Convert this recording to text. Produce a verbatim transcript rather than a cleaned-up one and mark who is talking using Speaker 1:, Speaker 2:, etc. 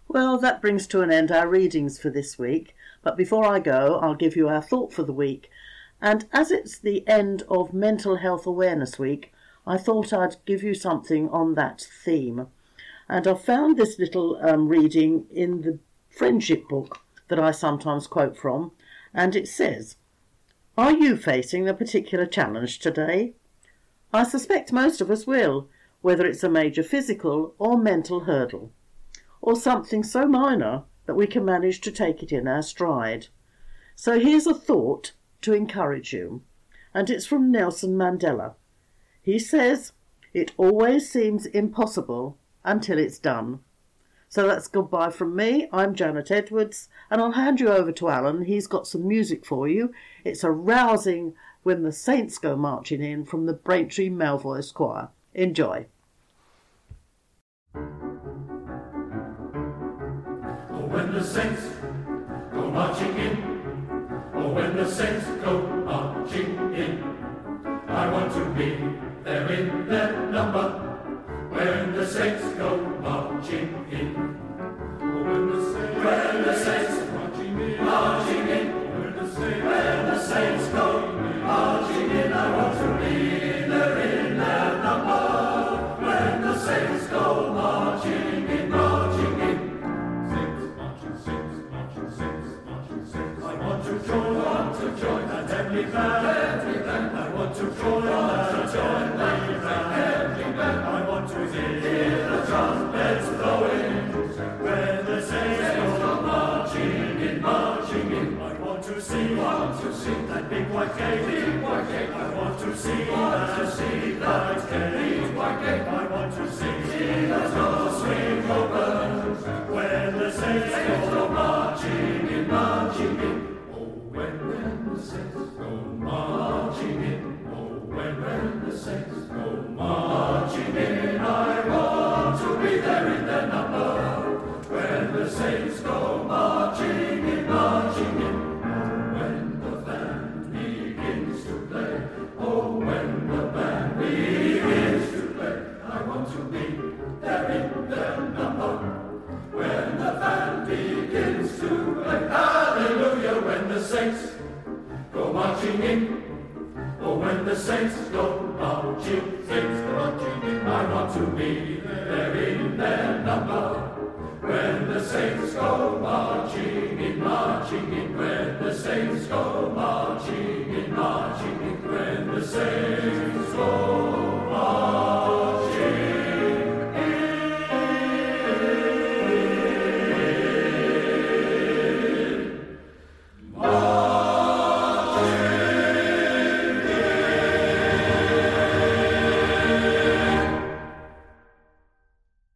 Speaker 1: Well, that brings to an end our readings for this week. But before I go, I'll give you our thought for the week. And as it's the end of Mental Health Awareness Week, I thought I'd give you something on that theme. And I found this little um, reading in the friendship book that I sometimes quote from. And it says, "Are you facing a particular challenge today? I suspect most of us will, whether it's a major physical or mental hurdle, or something so minor that we can manage to take it in our stride. So here's a thought to encourage you, and it's from Nelson Mandela. He says, it always seems impossible until it's done." So that's goodbye from me. I'm Janet Edwards, and I'll hand you over to Alan. He's got some music for you. It's a rousing "When the Saints Go Marching In" from the Braintree Malvoice Choir. Enjoy.
Speaker 2: Oh, when the saints go marching in, oh, when the saints go marching in, I want to be there in their number. When the saints go marching in, oh, when the saints, when the saints marching in, marching in, when the saints, when the saints go marching in, I want to be there in their number. When the saints go marching in, marching in, saints marching, saints marching, saints marching, saints. I want to join, want to join that heavenly band, heavenly band. I want to join, want to join that heavenly band. I want to hear the trumpets blowing. When the saints go marching in, marching in, I want to see, want to see that big white gate, big white gate. I want to see, want to see that big white gate. I want to see, see the doors swing open. When the saints go marching in, marching in. Oh, when, when the saints go marching in. Oh, when, when the saints go marching in, I want to be there in their number. When the saints go marching in, marching in. Oh, when the band begins to play. Oh, when the band begins to play, I want to be there in their number. When the band begins to play, hallelujah. When the saints go marching in. Oh, when the saints go marching, saints go marching in, I want to be there in their number. When the saints go marching in, marching in, when the saints go marching